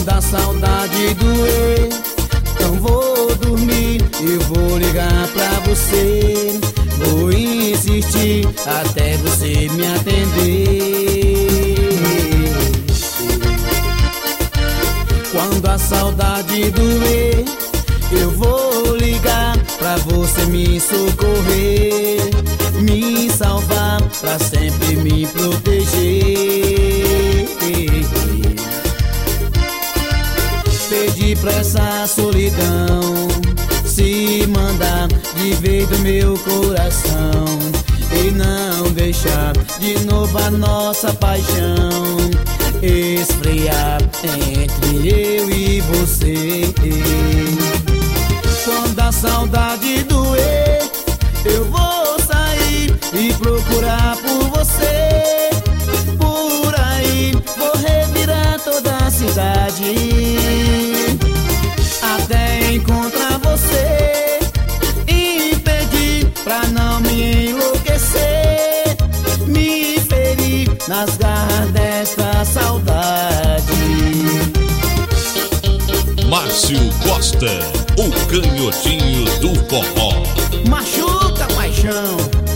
Quando a saudade doer, então vou dormir e vou ligar pra você. Vou insistir até você me atender. Quando a saudade doer, eu vou ligar pra você me socorrer, me salvar, pra sempre me proteger. Pedir pra essa solidão se mandar de vez do meu coração e não deixar de novo a nossa paixão esfriar entre eu e você. Quando a saudade doer, eu vou sair e procurar por você. Por aí vou revirar toda a cidade até encontrar você e pedir pra não me enlouquecer, me ferir nas garras desta saudade. Márcio Costa, o canhotinho do forró. Machuca, paixão.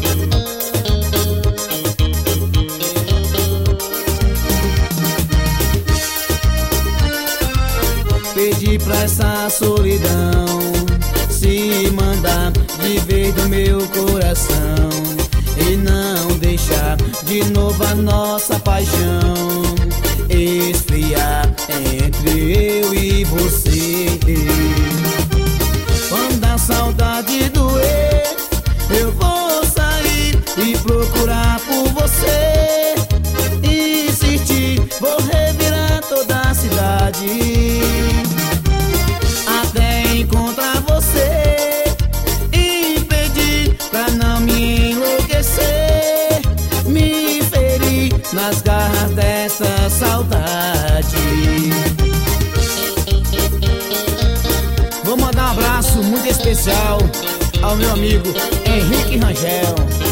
Pedir pra essa solidão se mandar de vez do meu coração e não deixar de novo a nossa paixão esfriar entre eu e você. Quando a saudade doer, eu vou sair e procurar por você, insistir, vou revirar toda a cidade até encontrar você e pedir pra não me enlouquecer, me ferir nas garras dessa saudade. Vou mandar um abraço muito especial ao meu amigo Henrique Rangel.